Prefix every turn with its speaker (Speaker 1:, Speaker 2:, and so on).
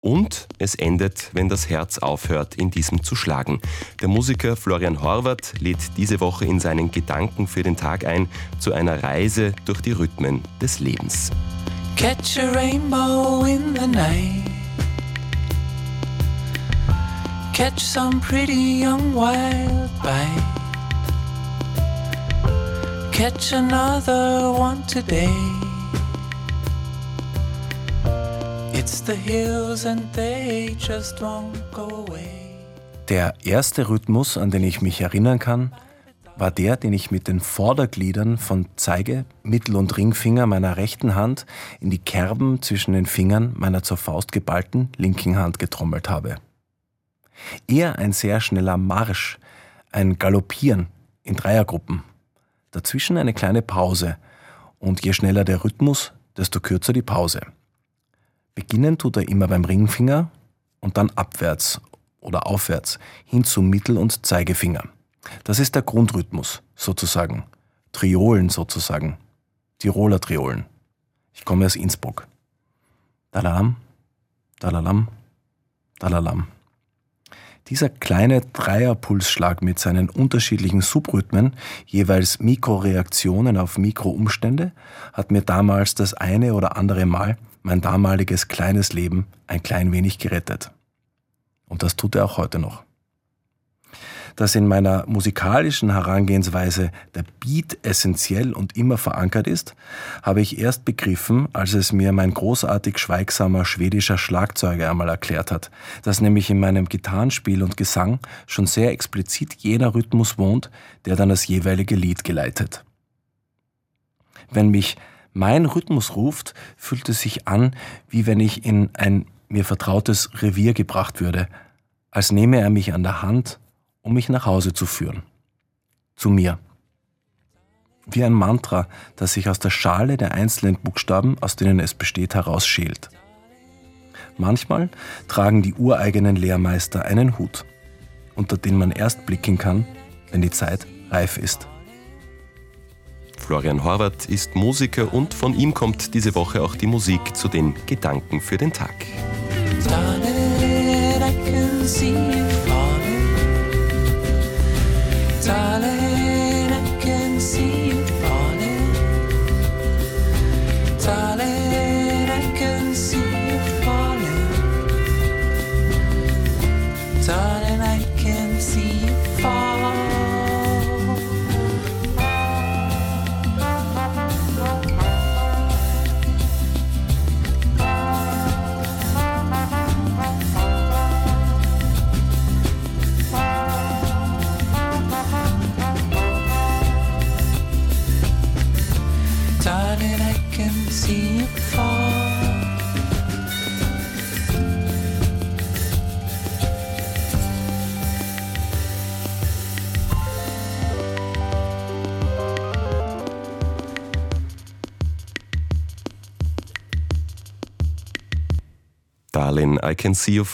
Speaker 1: Und es endet, wenn das Herz aufhört, in diesem zu schlagen. Der Musiker Florian Horvath lädt diese Woche in seinen Gedanken für den Tag ein zu einer Reise durch die Rhythmen des Lebens.
Speaker 2: Catch a rainbow in the night. Catch some pretty young wildlife. Catch another one today. It's the hills and they just won't go away.
Speaker 3: Der erste Rhythmus, an den ich mich erinnern kann, war der, den ich mit den Vordergliedern von Zeige-, Mittel- und Ringfinger meiner rechten Hand in die Kerben zwischen den Fingern meiner zur Faust geballten linken Hand getrommelt habe. Eher ein sehr schneller Marsch, ein Galoppieren in Dreiergruppen. Dazwischen eine kleine Pause und je schneller der Rhythmus, desto kürzer die Pause. Beginnen tut er immer beim Ringfinger und dann abwärts oder aufwärts hin zum Mittel- und Zeigefinger. Das ist der Grundrhythmus sozusagen. Triolen sozusagen. Tiroler Triolen. Ich komme aus Innsbruck. Dalalam, dalalam, dalalam. Dieser kleine Dreierpulsschlag mit seinen unterschiedlichen Subrhythmen, jeweils Mikroreaktionen auf Mikroumstände, hat mir damals das eine oder andere Mal mein damaliges kleines Leben ein klein wenig gerettet. Und das tut er auch heute noch. Dass in meiner musikalischen Herangehensweise der Beat essentiell und immer verankert ist, habe ich erst begriffen, als es mir mein großartig schweigsamer schwedischer Schlagzeuger einmal erklärt hat, dass nämlich in meinem Gitarrenspiel und Gesang schon sehr explizit jener Rhythmus wohnt, der dann das jeweilige Lied geleitet. Wenn mich mein Rhythmus ruft, fühlt es sich an, wie wenn ich in ein mir vertrautes Revier gebracht würde, als nehme er mich an der Hand, um mich nach Hause zu führen. Zu mir. Wie ein Mantra, das sich aus der Schale der einzelnen Buchstaben, aus denen es besteht, herausschält. Manchmal tragen die ureigenen Lehrmeister einen Hut, unter den man erst blicken kann, wenn die Zeit reif ist.
Speaker 1: Florian Horvath ist Musiker und von ihm kommt diese Woche auch die Musik zu den Gedanken für den Tag.
Speaker 2: Darling, I can see you falling. Darling, I can see you falling. Darling, I can see you falling. Darling, I can see you fall. Darling, I can see you fall.
Speaker 1: Darling, I can see you